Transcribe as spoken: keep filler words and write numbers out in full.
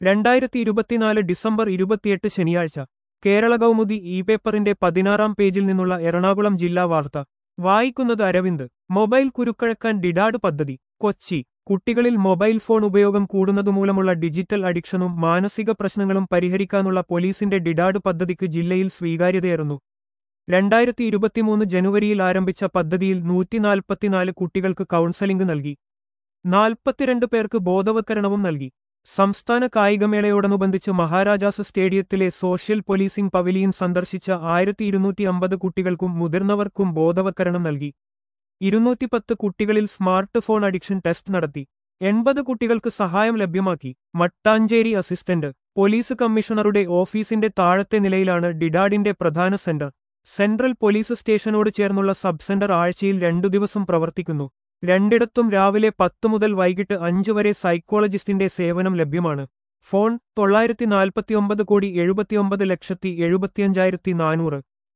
രണ്ടായിരത്തി ഇരുപത്തിനാല് ഡിസംബർ ഇരുപത്തിയെട്ട് ശനിയാഴ്ച കേരള കൗമുദി ഇ പേപ്പറിന്റെ പതിനാറാം പേജിൽ നിന്നുള്ള എറണാകുളം ജില്ലാ വാർത്ത വായിക്കുന്നത് അരവിന്ദ്. മൊബൈൽ കുരുക്കഴക്കാൻ ഡിഡാഡ് പദ്ധതി. കൊച്ചി. കുട്ടികളിൽ മൊബൈൽ ഫോൺ ഉപയോഗം കൂടുന്നതുമൂലമുള്ള ഡിജിറ്റൽ അഡിക്ഷനും മാനസിക പ്രശ്നങ്ങളും പരിഹരിക്കാനുള്ള പോലീസിന്റെ ഡിഡാഡ് പദ്ധതിക്ക് ജില്ലയിൽ സ്വീകാര്യതയേറുന്നു. രണ്ടായിരത്തി ഇരുപത്തിമൂന്ന് ജനുവരിയിൽ ആരംഭിച്ച പദ്ധതിയിൽ നൂറ്റിനാൽപ്പത്തിനാല് കുട്ടികൾക്ക് കൗൺസലിംഗ് നൽകി. നാൽപ്പത്തിരണ്ട് പേർക്ക് ബോധവത്കരണവും നൽകി. സംസ്ഥാന കായികമേളയോടനുബന്ധിച്ച് മഹാരാജാസ് സ്റ്റേഡിയത്തിലെ സോഷ്യൽ പോലീസിംഗ് പവലിയൻ സന്ദർശിച്ച ആയിരത്തി ഇരുന്നൂറ്റി അമ്പത് കുട്ടികൾക്കും മുതിർന്നവർക്കും ബോധവത്കരണം നൽകി. ഇരുന്നൂറ്റിപ്പത്ത് കുട്ടികളിൽ സ്മാർട്ട് ഫോൺ അഡിക്ഷൻ ടെസ്റ്റ് നടത്തി. എൺപത് കുട്ടികൾക്ക് സഹായം ലഭ്യമാക്കി. മട്ടാഞ്ചേരി അസിസ്റ്റന്റ് പോലീസ് കമ്മീഷണറുടെ ഓഫീസിന്റെ താഴത്തെ നിലയിലാണ് ഡിഡാഡിന്റെ പ്രധാന സെന്റർ. സെൻട്രൽ പോലീസ് സ്റ്റേഷനോട് ചേർന്നുള്ള സബ് സെന്റർ ആഴ്ചയിൽ രണ്ടു ദിവസം പ്രവർത്തിക്കുന്നു. രണ്ടിടത്തും രാവിലെ പത്ത് മുതൽ വൈകിട്ട് അഞ്ച് വരെ സൈക്കോളജിസ്റ്റിന്റെ സേവനം ലഭ്യമാണ്. ഫോൺ തൊള്ളായിരത്തി നാൽപ്പത്തിയൊമ്പത് കോടി എഴുപത്തിയൊമ്പത് ലക്ഷത്തി എഴുപത്തിയഞ്ചായിരത്തി നാനൂറ്.